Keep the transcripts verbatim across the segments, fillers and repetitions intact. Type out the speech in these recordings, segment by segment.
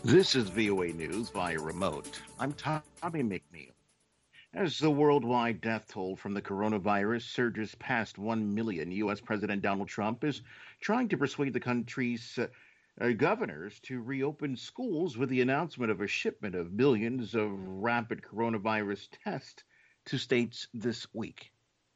This is V O A News via remote. I'm Tommy McNeil. As the worldwide death toll from the coronavirus surges past one million, U S. President Donald Trump is trying to persuade the country's uh, uh, governors to reopen schools with the announcement of a shipment of millions of rapid coronavirus tests to states this week.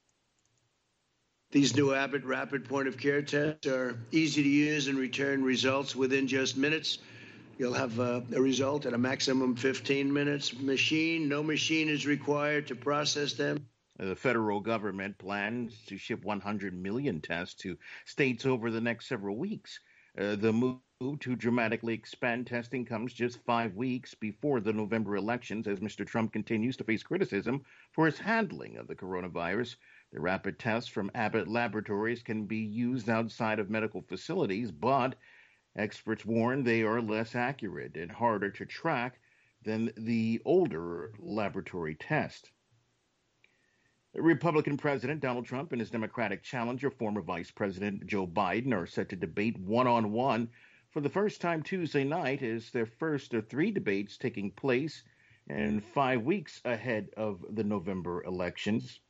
These new Abbott rapid point-of-care tests are easy to use and return results within just minutes. You'll have uh, a result in a maximum fifteen minutes. Machine, no machine is required to process them. The federal government plans to ship one hundred million tests to states over the next several weeks. Uh, the move to dramatically expand testing comes just five weeks before the November elections as Mister Trump continues to face criticism for his handling of the coronavirus. The rapid tests from Abbott Laboratories can be used outside of medical facilities, but experts warn they are less accurate and harder to track than the older laboratory test. Republican President Donald Trump and his Democratic challenger, former Vice President Joe Biden, are set to debate one-on-one for the first time Tuesday night as their first of three debates taking place in five weeks ahead of the November elections.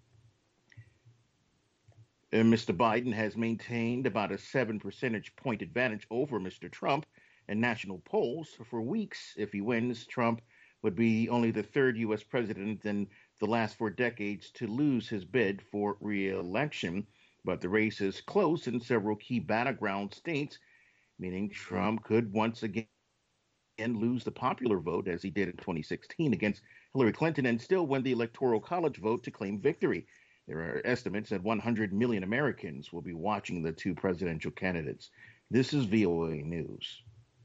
Uh, Mister Biden has maintained about a seven percentage point advantage over Mister Trump in national polls for weeks. If he wins, Trump would be only the third U S president in the last four decades to lose his bid for re-election. But the race is close in several key battleground states, meaning Trump could once again lose the popular vote as he did in twenty sixteen against Hillary Clinton and still win the Electoral College vote to claim victory. There are estimates that one hundred million Americans will be watching the two presidential candidates. This is V O A News.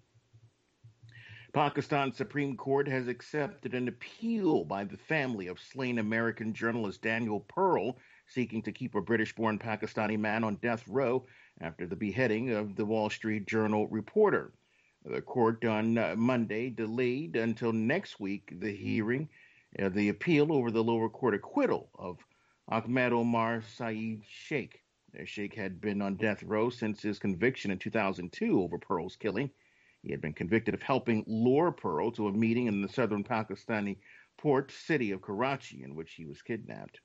Pakistan's Supreme Court has accepted an appeal by the family of slain American journalist Daniel Pearl, seeking to keep a British-born Pakistani man on death row after the beheading of the Wall Street Journal reporter. The court on uh, Monday delayed until next week the hearing, uh, the appeal over the lower court acquittal of Ahmed Omar Saeed Sheikh. Sheikh had been on death row since his conviction in two thousand two over Pearl's killing. He had been convicted of helping lure Pearl to a meeting in the southern Pakistani port city of Karachi in which he was kidnapped.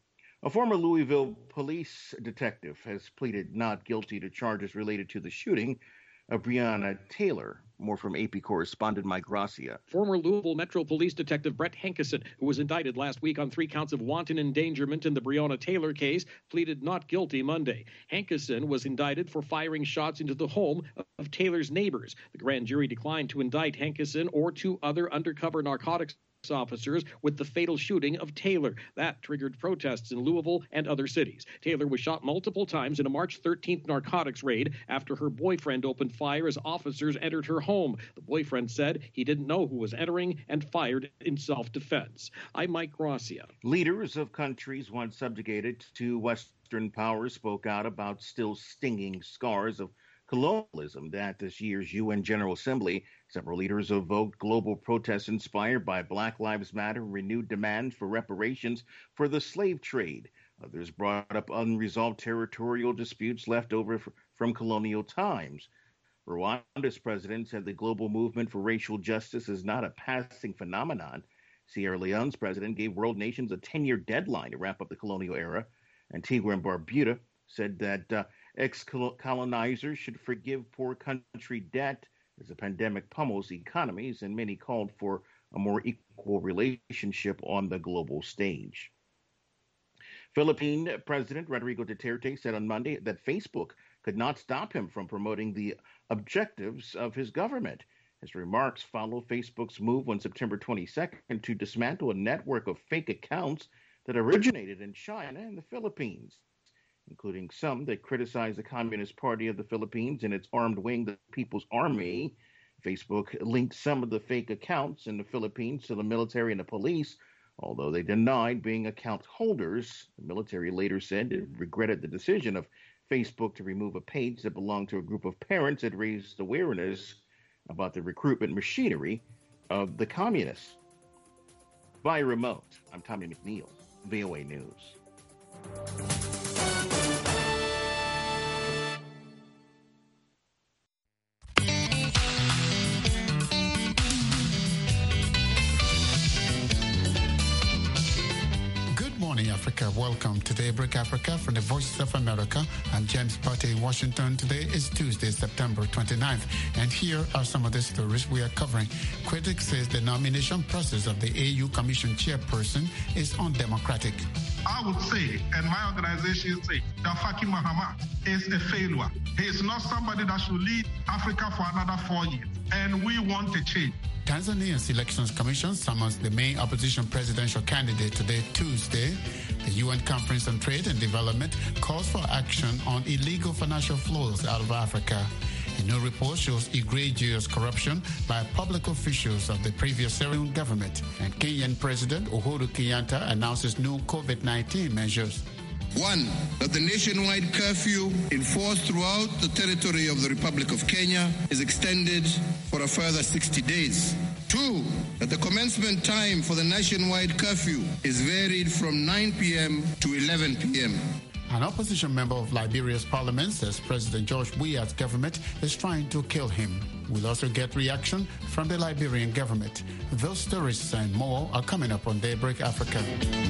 A former Louisville police detective has pleaded not guilty to charges related to the shooting of Breonna Taylor. More from A P correspondent Mike Gracia. Former Louisville Metro Police Detective Brett Hankison, who was indicted last week on three counts of wanton endangerment in the Breonna Taylor case, pleaded not guilty Monday. Hankison was indicted for firing shots into the home of Taylor's neighbors. The grand jury declined to indict Hankison or two other undercover narcotics officers with the fatal shooting of Taylor. That triggered protests in Louisville and other cities. Taylor was shot multiple times in a March thirteenth narcotics raid after her boyfriend opened fire as officers entered her home. The boyfriend said he didn't know who was entering and fired in self-defense. I'm Mike Gracia. Leaders of countries once subjugated to Western powers spoke out about still stinging scars of colonialism at this year's U N General Assembly. Several leaders evoked global protests inspired by Black Lives Matter, renewed demands for reparations for the slave trade. Others brought up unresolved territorial disputes left over from colonial times. Rwanda's president said the global movement for racial justice is not a passing phenomenon. Sierra Leone's president gave world nations a ten-year deadline to wrap up the colonial era. Antigua and Barbuda said that uh, ex-colonizers should forgive poor country debt as the pandemic pummels economies, and many called for a more equal relationship on the global stage. Philippine President Rodrigo Duterte said on Monday that Facebook could not stop him from promoting the objectives of his government. His remarks follow Facebook's move on September twenty-second to dismantle a network of fake accounts that originated in China and the Philippines, including some that criticize the Communist Party of the Philippines and its armed wing, the People's Army. Facebook linked some of the fake accounts in the Philippines to the military and the police, although they denied being account holders. The military later said it regretted the decision of Facebook to remove a page that belonged to a group of parents that raised awareness about the recruitment machinery of the communists. By remote, I'm Tommy McNeil, V O A News. Africa. Welcome to Daybreak Africa from the Voices of America. I'm James Partey in Washington. Today is Tuesday, September twenty-ninth. And here are some of the stories we are covering. Critics say the nomination process of the A U Commission chairperson is undemocratic. I would say, and my organization say, that Faki Mahamat is a failure. He is not somebody that should lead Africa for another four years. And we want a change. Tanzania's Elections Commission summons the main opposition presidential candidate today, Tuesday. The U N Conference on Trade and Development calls for action on illegal financial flows out of Africa. A new report shows egregious corruption by public officials of the previous Sierra Leone government. And Kenyan President Uhuru Kenyatta announces new COVID nineteen measures. One, that the nationwide curfew enforced throughout the territory of the Republic of Kenya is extended for a further sixty days. Two, that the commencement time for the nationwide curfew is varied from nine p.m. to eleven p.m. An opposition member of Liberia's parliament says President George Weah's government is trying to kill him. We'll also get reaction from the Liberian government. Those stories and more are coming up on Daybreak Africa.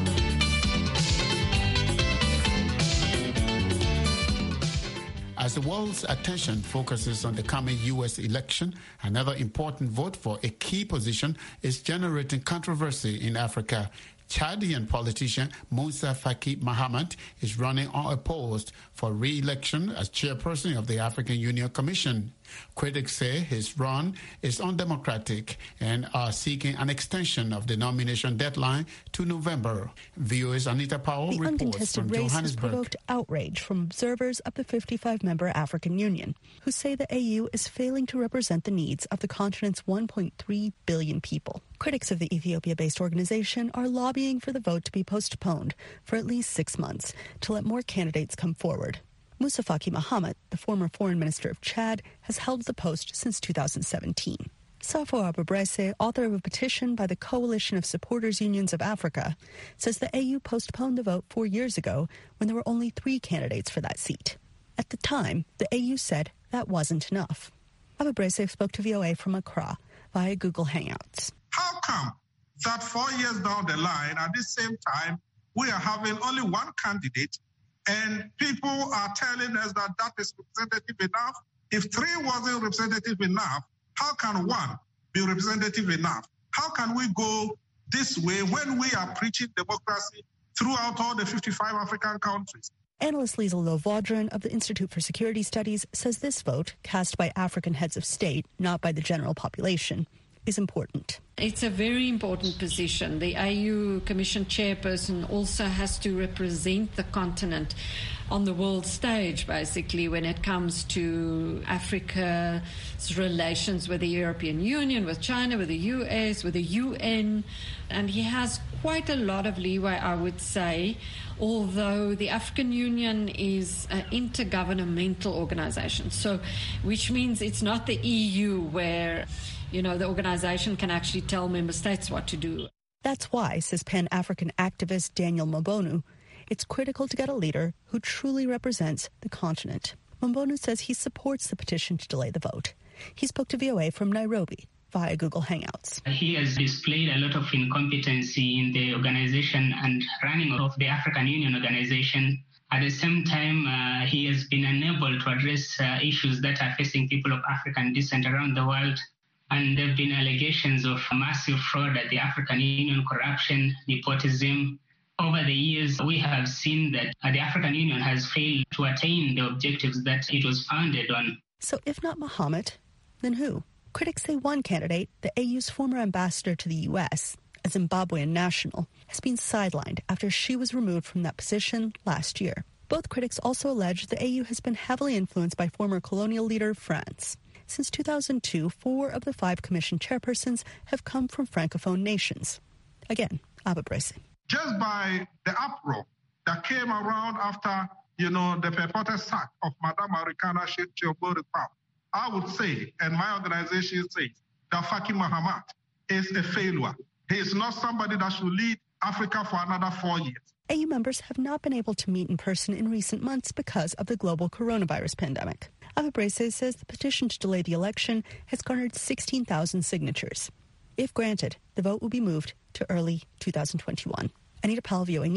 As the world's attention focuses on the coming U S election, another important vote for a key position is generating controversy in Africa. Chadian politician Moussa Faki Mahamat is running unopposed for re-election as chairperson of the African Union Commission. Critics say his run is undemocratic and are seeking an extension of the nomination deadline to November. V O A's Anita Powell the reports from race Johannesburg. Has provoked outrage from observers of the fifty-five member African Union, who say the A U is failing to represent the needs of the continent's one point three billion people. Critics of the Ethiopia-based organization are lobbying for the vote to be postponed for at least six months to let more candidates come forward. Moussa Faki Mahamat, the former foreign minister of Chad, has held the post since two thousand seventeen. Safo Abubrese, author of a petition by the Coalition of Supporters Unions of Africa, says the A U postponed the vote four years ago when there were only three candidates for that seat. At the time, the A U said that wasn't enough. Abubrese spoke to V O A from Accra via Google Hangouts. How come that four years down the line, at the same time, we are having only one candidate and people are telling us that that is representative enough? If three wasn't representative enough, how can one be representative enough? How can we go this way when we are preaching democracy throughout all the fifty-five African countries? Analyst Liesl Lovaudran of the Institute for Security Studies says this vote, cast by African heads of state, not by the general population, is important. It's a very important position. The A U Commission chairperson also has to represent the continent on the world stage, basically, when it comes to Africa's relations with the European Union, with China, with the U S, with the U N. And he has quite a lot of leeway, I would say, although the African Union is an intergovernmental organization, so which means it's not the E U where, you know, the organization can actually tell member states what to do. That's why, says Pan-African activist Daniel Mbonu, it's critical to get a leader who truly represents the continent. Mbonu says he supports the petition to delay the vote. He spoke to V O A from Nairobi via Google Hangouts. He has displayed a lot of incompetency in the organization and running of the African Union organization. At the same time, uh, he has been unable to address uh, issues that are facing people of African descent around the world. And there have been allegations of massive fraud at the African Union, corruption, nepotism. Over the years, we have seen that the African Union has failed to attain the objectives that it was founded on. So if not Mahamat, then who? Critics say one candidate, the A U's former ambassador to the U S, a Zimbabwean national, has been sidelined after she was removed from that position last year. Both critics also allege the A U has been heavily influenced by former colonial leader France. Since two thousand two, four of the five commission chairpersons have come from Francophone nations. Again, Abubrese. Just by the uproar that came around after, you know, the purported sack of Madame Marikana Chiobori Pam, I would say, and my organization says, that Faki Mahamat is a failure. He is not somebody that should lead Africa for another four years. A U members have not been able to meet in person in recent months because of the global coronavirus pandemic. Abubrese says the petition to delay the election has garnered sixteen thousand signatures. If granted, the vote will be moved to early two thousand twenty-one. Anita Powell, V O A News,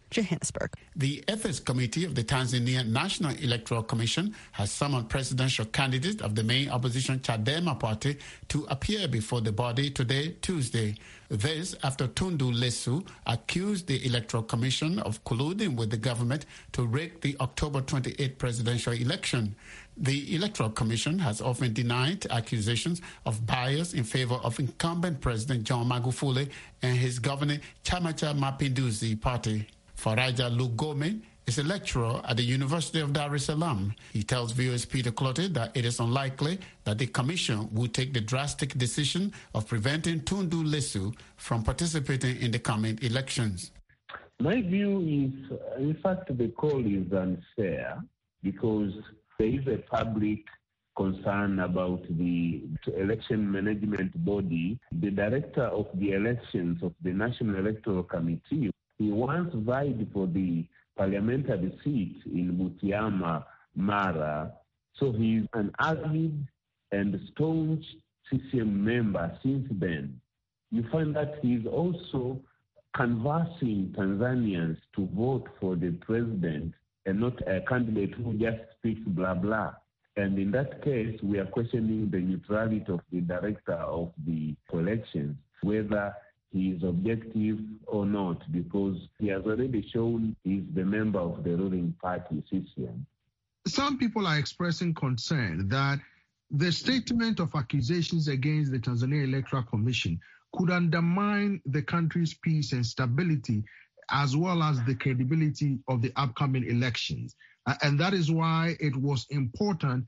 Johannesburg. The Ethics Committee of the Tanzania National Electoral Commission has summoned presidential candidate of the main opposition Chadema party to appear before the body today, Tuesday. This after Tundu Lissu accused the Electoral Commission of colluding with the government to rig the October twenty-eighth presidential election. The Electoral Commission has often denied accusations of bias in favor of incumbent President John Magufuli and his governing Chama cha Mapinduzi party. Faraja Lugome is a lecturer at the University of Dar es Salaam. He tells V O A's Peter Clottey that it is unlikely that the commission will take the drastic decision of preventing Tundu Lissu from participating in the coming elections. My view is, in fact, the call is unfair because there is a public concern about the election management body. The director of the elections of the National Electoral Committee, he once vied for the parliamentary seat in Butiama, Mara. So he's an avid and staunch C C M member since then. You find that he's also canvassing Tanzanians to vote for the president and not a candidate who just speaks blah, blah. And in that case, we are questioning the neutrality of the director of the elections, whether he is objective or not, because he has already shown he's the member of the ruling party, C C M. Some people are expressing concern that the statement of accusations against the Tanzania Electoral Commission could undermine the country's peace and stability, as well as the credibility of the upcoming elections. Uh, and that is why it was important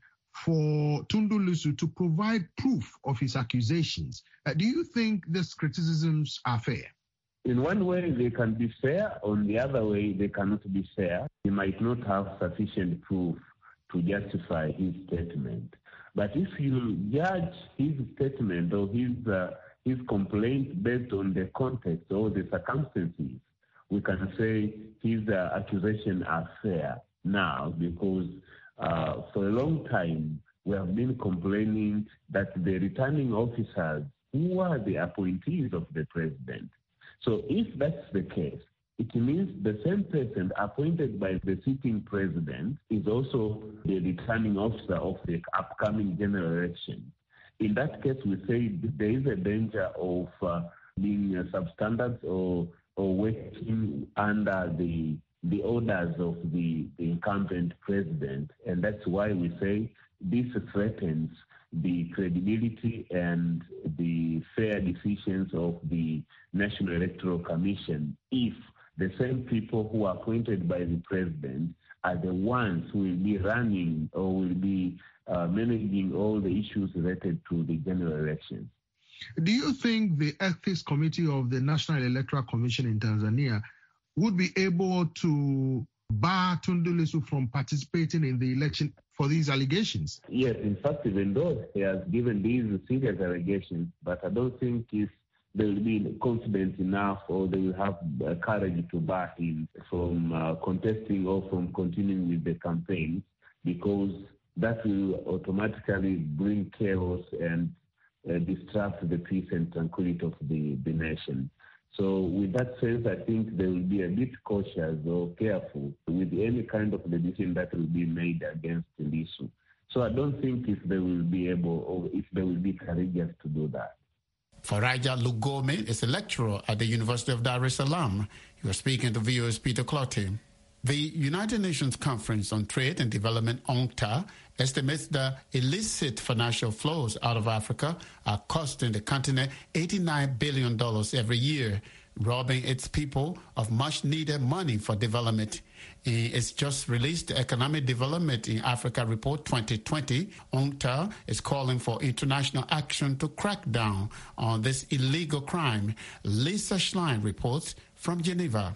for Tundu Lissu to provide proof of his accusations. Uh, do you think these criticisms are fair? In one way, they can be fair. On the other way, they cannot be fair. He might not have sufficient proof to justify his statement. But if you judge his statement or his uh, his complaint based on the context or the circumstances, we can say his uh, accusations are fair now, because uh, for a long time we have been complaining that the returning officers who are the appointees of the president. So if that's the case, it means the same person appointed by the sitting president is also the returning officer of the upcoming general election. In that case, we say there is a danger of uh, being uh, substandard or or working under the the orders of the, the incumbent president. And that's why we say this threatens the credibility and the fair decisions of the National Electoral Commission if the same people who are appointed by the president are the ones who will be running or will be uh, managing all the issues related to the general elections. Do you think the Ethics Committee of the National Electoral Commission in Tanzania would be able to bar Tundu Lissu from participating in the election for these allegations? Yes, in fact, even though he has given these serious allegations, but I don't think if they will be confident enough or they will have uh, courage to bar him from uh, contesting or from continuing with the campaign, because that will automatically bring chaos and uh, disrupt the peace and tranquility of the, the nation. So with that sense, I think they will be a bit cautious or careful with any kind of decision that will be made against Lissu. So I don't think if they will be able or if they will be courageous to do that. Faraja Lugome is a lecturer at the University of Dar es Salaam. He was speaking to V O A's Peter Clottey. The United Nations Conference on Trade and Development, UNCTAD, estimates that illicit financial flows out of Africa are costing the continent eighty-nine billion dollars every year, robbing its people of much-needed money for development. In its just released Economic Development in Africa Report twenty twenty, UNCTAD is calling for international action to crack down on this illegal crime. Lisa Schlein reports from Geneva.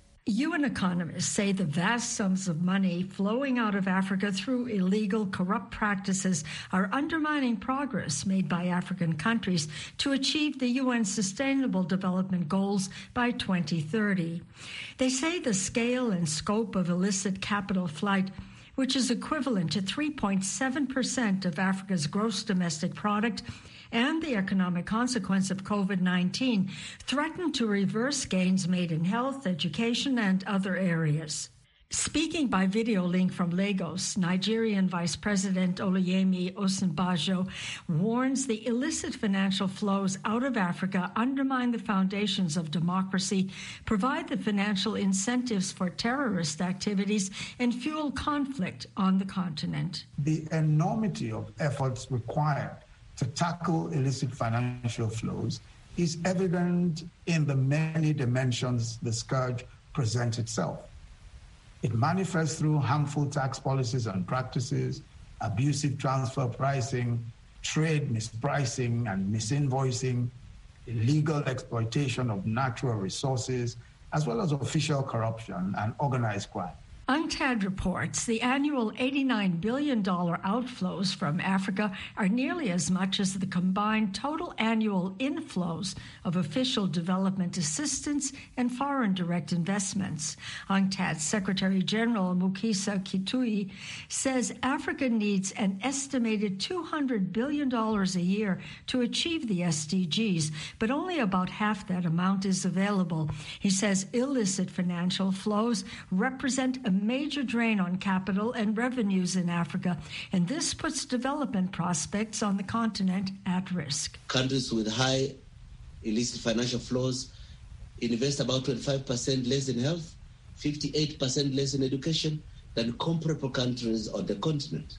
U N economists say the vast sums of money flowing out of Africa through illegal, corrupt practices are undermining progress made by African countries to achieve the U N Sustainable Development Goals by twenty thirty. They say the scale and scope of illicit capital flight which is equivalent to three point seven percent of Africa's gross domestic product, and the economic consequence of COVID nineteen threaten to reverse gains made in health, education, and other areas. Speaking by video link from Lagos, Nigerian Vice President Oluyemi Osinbajo warns the illicit financial flows out of Africa undermine the foundations of democracy, provide the financial incentives for terrorist activities, and fuel conflict on the continent. The enormity of efforts required to tackle illicit financial flows is evident in the many dimensions the scourge presents itself. It manifests through harmful tax policies and practices, abusive transfer pricing, trade mispricing and misinvoicing, illegal exploitation of natural resources, as well as official corruption and organized crime. UNCTAD reports the annual eighty-nine billion dollars outflows from Africa are nearly as much as the combined total annual inflows of official development assistance and foreign direct investments. UNCTAD Secretary General Mukisa Kitui says Africa needs an estimated two hundred billion dollars a year to achieve the S D Gs, but only about half that amount is available. He says illicit financial flows represent a major drain on capital and revenues in Africa, and this puts development prospects on the continent at risk. Countries with high illicit financial flows invest about twenty-five percent less in health, fifty-eight percent less in education than comparable countries on the continent.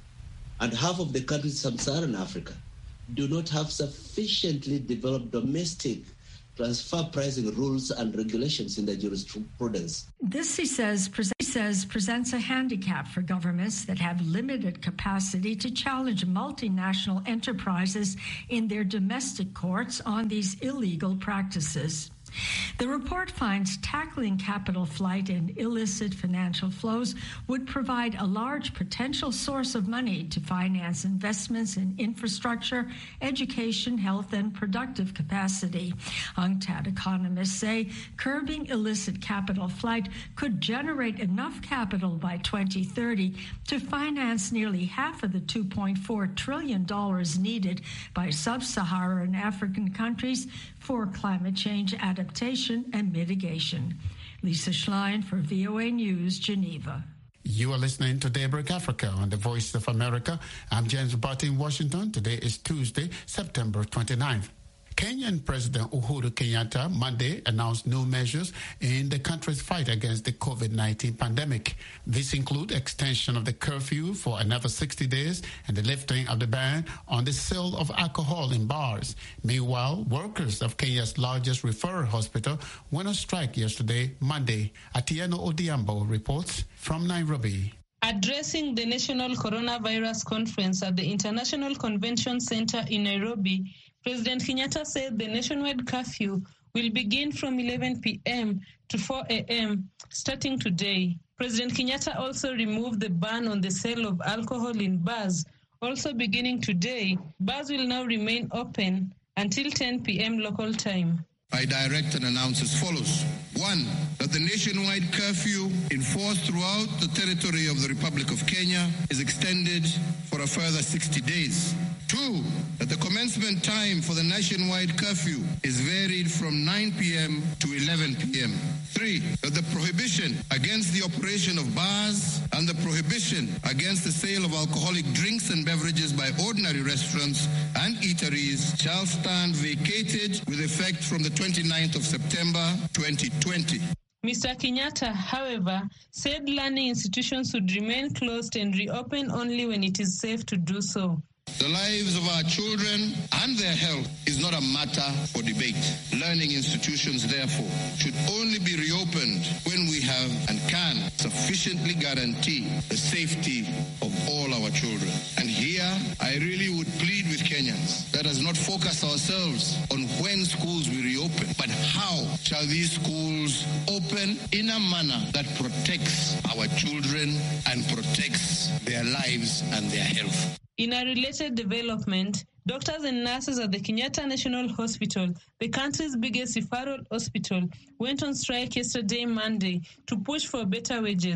And half of the countries in sub-Saharan Africa do not have sufficiently developed domestic transfer pricing rules and regulations in the jurisprudence. This, he says, pre- says, presents a handicap for governments that have limited capacity to challenge multinational enterprises in their domestic courts on these illegal practices. The report finds tackling capital flight and illicit financial flows would provide a large potential source of money to finance investments in infrastructure, education, health, and productive capacity. UNCTAD economists say curbing illicit capital flight could generate enough capital by twenty thirty to finance nearly half of the two point four trillion dollars needed by sub-Saharan African countries for climate change adaptation and mitigation. Lisa Schlein for V O A News, Geneva. You are listening to Daybreak Africa on the Voice of America. I'm James Barty in Washington. Today is Tuesday, September twenty-ninth. Kenyan President Uhuru Kenyatta Monday announced new measures in the country's fight against the COVID nineteen pandemic. These include extension of the curfew for another sixty days and the lifting of the ban on the sale of alcohol in bars. Meanwhile, workers of Kenya's largest referral hospital went on strike yesterday, Monday. Atieno Odiambo reports from Nairobi. Addressing the National Coronavirus Conference at the International Convention Center in Nairobi, President Kenyatta said the nationwide curfew will begin from eleven p.m. to four a.m. starting today. President Kenyatta also removed the ban on the sale of alcohol in bars. Also beginning today, bars will now remain open until ten p.m. local time. I direct and announce as follows. One, that the nationwide curfew enforced throughout the territory of the Republic of Kenya is extended for a further sixty days. Two, that the commencement time for the nationwide curfew is varied from nine p.m. to eleven p.m. Three, that the prohibition against the operation of bars and the prohibition against the sale of alcoholic drinks and beverages by ordinary restaurants and eateries shall stand vacated with effect from the twenty-ninth of September twenty twenty. Mister Kenyatta, however, said learning institutions should remain closed and reopen only when it is safe to do so. The lives of our children and their health is not a matter for debate. Learning institutions, therefore, should only be reopened when we have and can sufficiently guarantee the safety of all our children. And here, I really would plead with Kenyans, let us not focus ourselves on when schools will reopen, but how shall these schools open in a manner that protects our children and protects their lives and their health. In a related development, doctors and nurses at the Kenyatta National Hospital, the country's biggest referral hospital, went on strike yesterday, Monday, to push for better wages.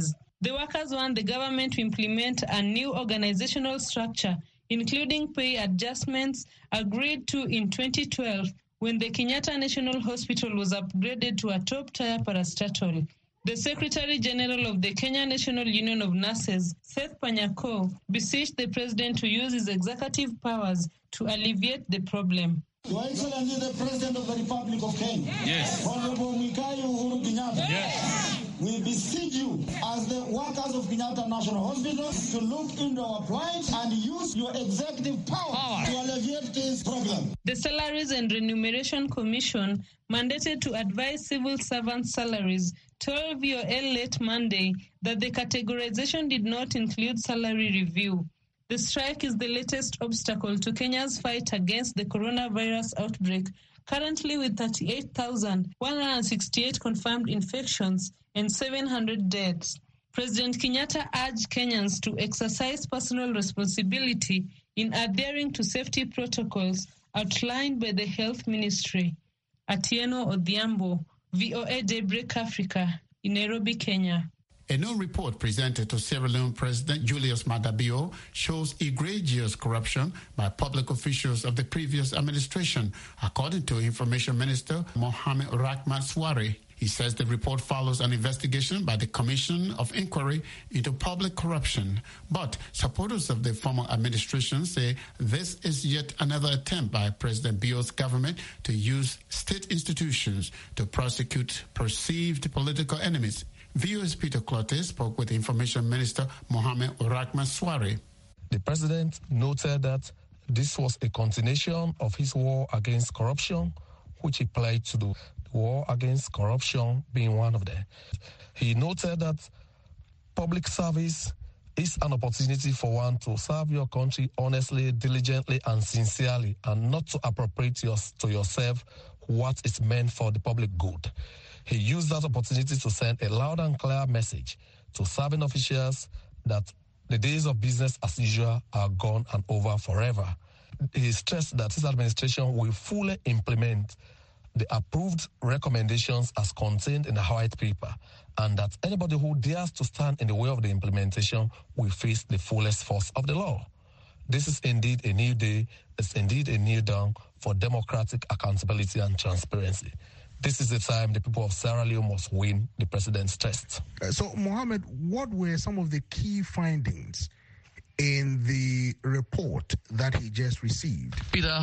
The workers want the government to implement a new organizational structure, including pay adjustments agreed to in twenty twelve when the Kenyatta National Hospital was upgraded to a top-tier parastatal. The Secretary General of the Kenya National Union of Nurses, Seth Panyako, beseeched the president to use his executive powers to alleviate the problem. Your Excellency, the President of the Republic of Kenya. Yes. Honorable Mwai Uhuru Kenyatta. Yes. We beseech you, as the workers of Kenyatta National Hospital, to look into our plight and use your executive power, power to alleviate this problem. The Salaries and Remuneration Commission, mandated to advise civil servants' salaries, told V O L late Monday that the categorization did not include salary review. The strike is the latest obstacle to Kenya's fight against the coronavirus outbreak, currently with thirty-eight thousand one hundred sixty-eight confirmed infections and seven hundred deaths. President Kenyatta urged Kenyans to exercise personal responsibility in adhering to safety protocols outlined by the Health Ministry. Atieno Odhiambo, V O A Daybreak Africa, in Nairobi, Kenya. A new report presented to Sierra Leone President Julius Maada Bio shows egregious corruption by public officials of the previous administration, according to Information Minister Mohamed Rahman Suare. He says the report follows an investigation by the Commission of Inquiry into Public Corruption. But supporters of the former administration say this is yet another attempt by President Bio's government to use state institutions to prosecute perceived political enemies. V O A's Peter Clotte spoke with Information Minister Mohamed Rahman Suare. The president noted that this was a continuation of his war against corruption, which he pledged to do. The war against corruption being one of them. He noted that public service is an opportunity for one to serve your country honestly, diligently, and sincerely, and not to appropriate your, to yourself what is meant for the public good. He used that opportunity to send a loud and clear message to serving officials that the days of business as usual are gone and over forever. He stressed that his administration will fully implement the approved recommendations as contained in the white paper, and that anybody who dares to stand in the way of the implementation will face the fullest force of the law. This is indeed a new day. It's indeed a new dawn for democratic accountability and transparency. This is the time the people of Sierra Leone must win the president's trust. Uh, so, Mohamed, what were some of the key findings in the report that he just received? Peter,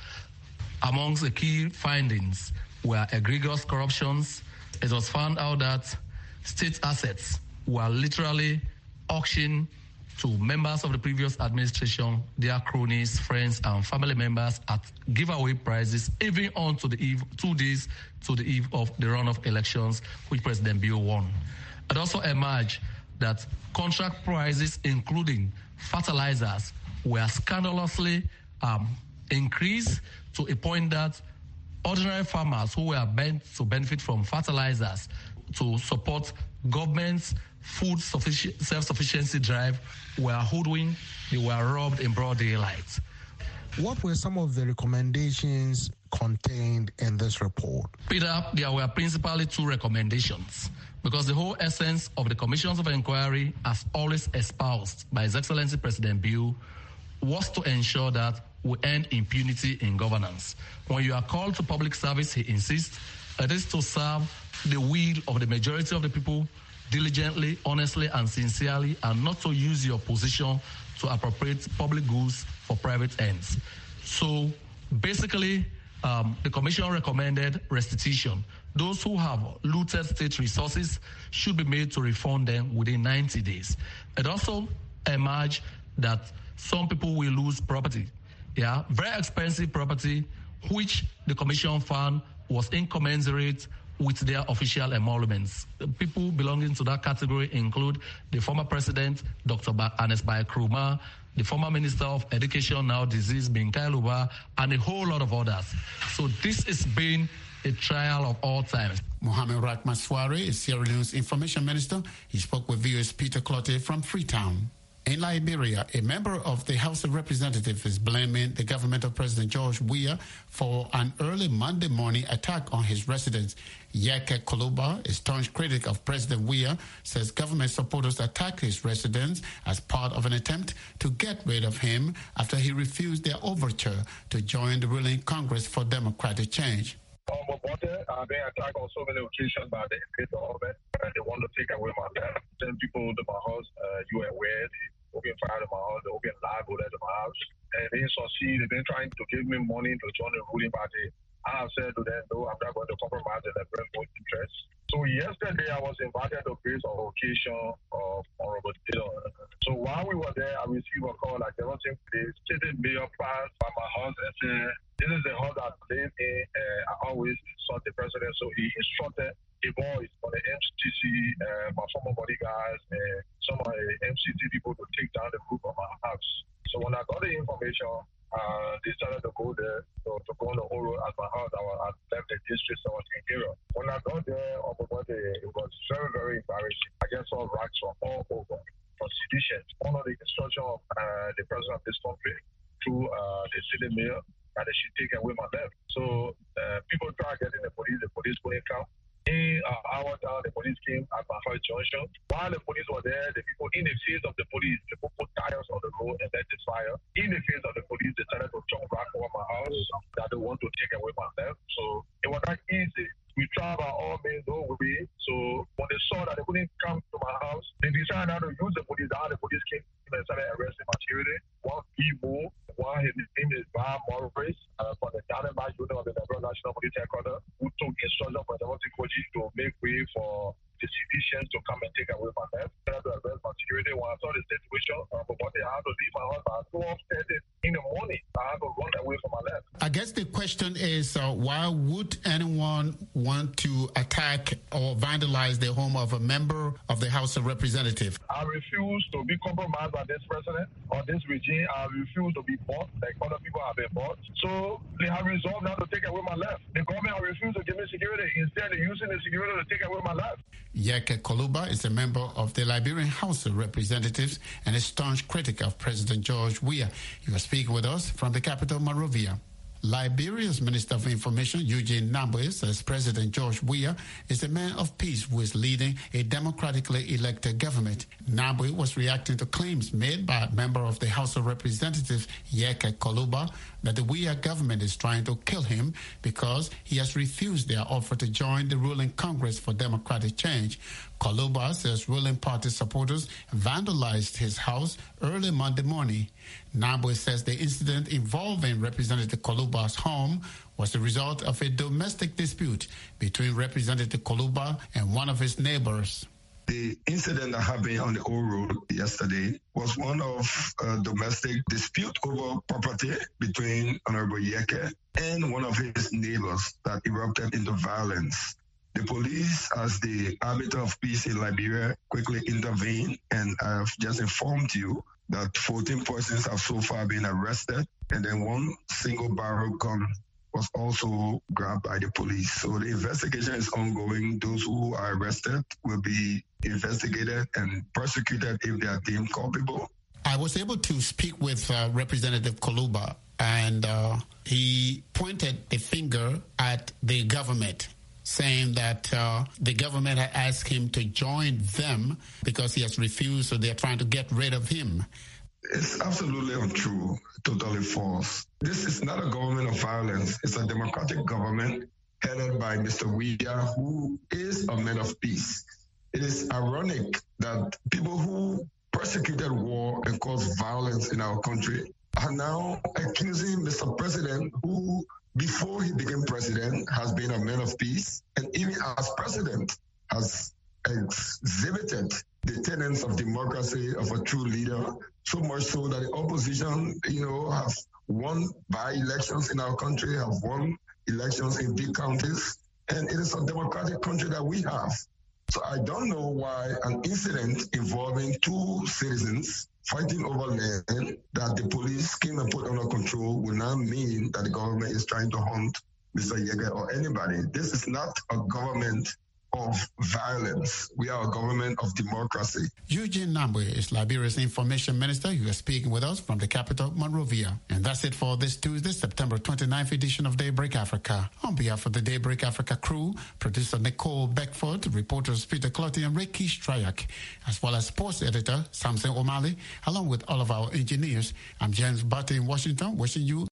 amongst the key findings were egregious corruptions. It was found out that state assets were literally auctioned to members of the previous administration, their cronies, friends, and family members at giveaway prices, even on to the eve, two days to the eve of the runoff elections, which President Bio won. It also emerged that contract prices, including fertilizers, were scandalously um, increased to a point that ordinary farmers who were meant to benefit from fertilizers to support government's food self-sufficiency drive were hoodwinked, they were robbed in broad daylight. What were some of the recommendations contained in this report? Peter, there were principally two recommendations, because the whole essence of the commissions of inquiry, as always espoused by His Excellency President Bio, was to ensure that we end impunity in governance. When you are called to public service, he insists, it is to serve the will of the majority of the people diligently, honestly, and sincerely, and not to use your position to appropriate public goods for private ends. So basically, um, the Commission recommended restitution. Those who have looted state resources should be made to refund them within ninety days. It also emerged that some people will lose property. Yeah, very expensive property, which the Commission found was incommensurate with their official emoluments. The people belonging to that category include the former president, Doctor Ba- Ernest Bai Krumah, the former Minister of Education, now deceased, Binkai Luba, and a whole lot of others. So this has been a trial of all times. Mohamed Rahman Suare is Sierra Leone's Information Minister. He spoke with V O A's Peter Clotte from Freetown. In Liberia, a member of the House of Representatives is blaming the government of President George Weah for an early Monday morning attack on his residence. Yeke Koluba, a staunch critic of President Weah, says government supporters attacked his residence as part of an attempt to get rid of him after he refused their overture to join the ruling Congress for Democratic Change. Um, I've been attacked on so many occasions by the state government, and they want to take away my land. Send people to my house, uh, you are aware, they open fire to my house, they open live bullets to my house, and they succeed. They've been trying to give me money to join the ruling party. I have said to them, no, I'm not going to compromise their personal interests. So yesterday, I was invited to grace of occasion of Honorable Dillon. So while we were there, I received a call like, there was a state mayor passed by my house and said, this is the house I live in. Uh, I always sought the president, so he instructed the boys on the M C C, uh, my former bodyguards, and uh, some of the M C C people to take down the roof of my house. So when I got the information, uh, they started to go there, to, to go on the whole road at my house. I, was, I left the district, so I was in Kira. When I got there on the birthday, it was very, very embarrassing. I just saw racks from all over for sedition. One of the instructions of uh, the president of this country to uh, the city mayor, and they should take away my left. So uh, people try getting the police, the police couldn't come. In an hour down, the police came at my house junction. While the police were there, the people in the face of the police, people put tires on the road and let it fire. In the face of the police, they started to jump back over my house that they want to take away my left. So it was not easy. We tried by all means, no way. So when they saw that they couldn't come to my house, they decided how to use the police. How the police came and started arresting my security. One people, one his name is Bob Morris, uh, from the Dannenberg unit of the National Police Headquarters, who took instruction from the Cochi to make way for the citizens to come and take away my left. They had to arrest my security. When I saw the situation, uh, but they had to leave my house at two thirty in the morning. I had to run away from my left. I guess the question is, uh, why would anyone want to attack or vandalize the home of a member of the House of Representatives? I refuse to be compromised by this president or this regime. I refuse to be bought like other people have been bought. So they have resolved now to take away my left. The government has refused to give me security. Instead, they're using the security to take away my left. Yeke Koluba is a member of the Liberian House of Representatives and a staunch critic of President George Weah. He was speaking with us from the capital, Monrovia. Liberia's Minister of Information, Eugene Nambwe, says President George Weah is a man of peace who is leading a democratically elected government. Nambwe was reacting to claims made by a member of the House of Representatives, Yeke Koluba, that the Weah government is trying to kill him because he has refused their offer to join the ruling Congress for Democratic Change. Koluba says ruling party supporters vandalized his house early Monday morning. Nambwe says the incident involving Representative Koluba's home was the result of a domestic dispute between Representative Koluba and one of his neighbors. The incident that happened on the old road yesterday was one of a domestic dispute over property between Honorable Yeke and one of his neighbors that erupted into violence. The police, as the arbiter of peace in Liberia, quickly intervened, and I've just informed you that fourteen persons have so far been arrested, and then one single barrel gun was also grabbed by the police. So the investigation is ongoing. Those who are arrested will be investigated and prosecuted if they are deemed culpable. I was able to speak with uh, Representative Koluba, and uh, he pointed a finger at the government, saying that uh, the government had asked him to join them because he has refused, so they're trying to get rid of him. It's absolutely untrue, totally false. This is not a government of violence. It's a democratic government headed by Mister Weah, who is a man of peace. It is ironic that people who persecuted war and caused violence in our country are now accusing Mister President, who before he became president has been a man of peace, and even as president has exhibited the tenets of democracy of a true leader, so much so that the opposition, you know, have won by-elections in our country, have won elections in big counties, and it is a democratic country that we have. So I don't know why an incident involving two citizens fighting over land that the police came and put under control will not mean that the government is trying to hunt Mister Yeke or anybody. This is not a government of violence. We are a government of democracy. Eugene Nambwe is Liberia's information minister. He was speaking with us from the capital, Monrovia. And that's it for this Tuesday, September twenty-ninth edition of Daybreak Africa. On behalf of the Daybreak Africa crew, producer Nicole Beckford, reporters Peter Clotty and Ricky Strayak, as well as sports editor Samson O'Malley, along with all of our engineers, I'm James Butte in Washington, wishing you